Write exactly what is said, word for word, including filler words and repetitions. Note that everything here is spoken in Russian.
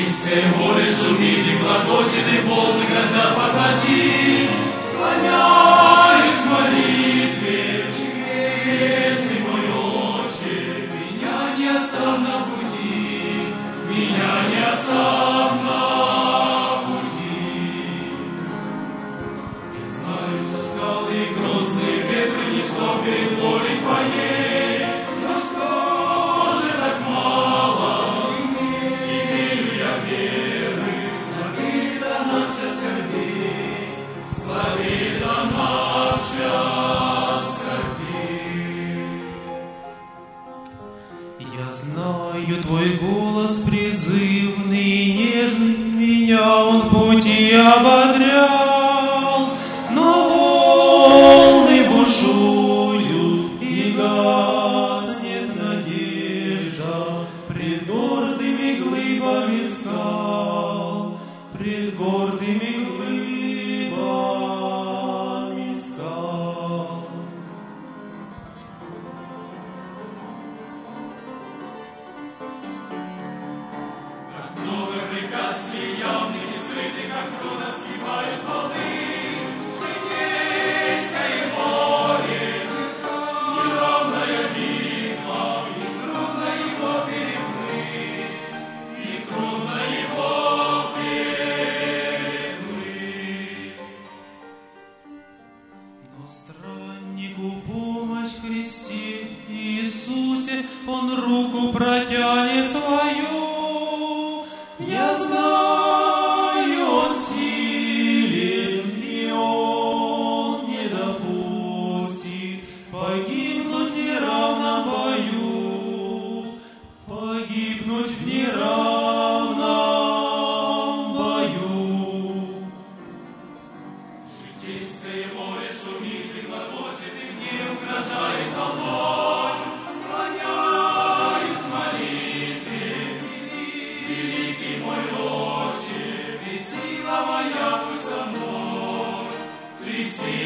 Житейское море шумит и клокочет, и волны грозят походить. Склоняюсь в молитве, небесный мой Отче, меня не оставь на пути, меня не оставь на пути. Я знаю, что скалы и грозные ветры ничто перед волей Твоей, но что же так мало имею я веры, забыта навча скорбей, забыта навча скорбей. Я знаю Твой голос призывный и нежный, меня Он в пути ободрял, но волны бушуют и гаснет надежда пред гордыми глыбами скал, пред гордыми глыбами скал. Много препятствий явных и скрытых, как трудно сгибают волны. Житейское море, неравная битва, и трудно его переплыть, и трудно его переплыть. Но страннику помощь в Христе Иисусе, Он руку протянет свою. Я знаю, Он силен, и Он не допустит погибнуть в неравном бою, погибнуть в неравном бою. Житейское море шумит и клокочет, и мне угрожает волной. Склоняюсь в молитве, великий мой Отче, Ты сила моя, будь со мной, Ты сила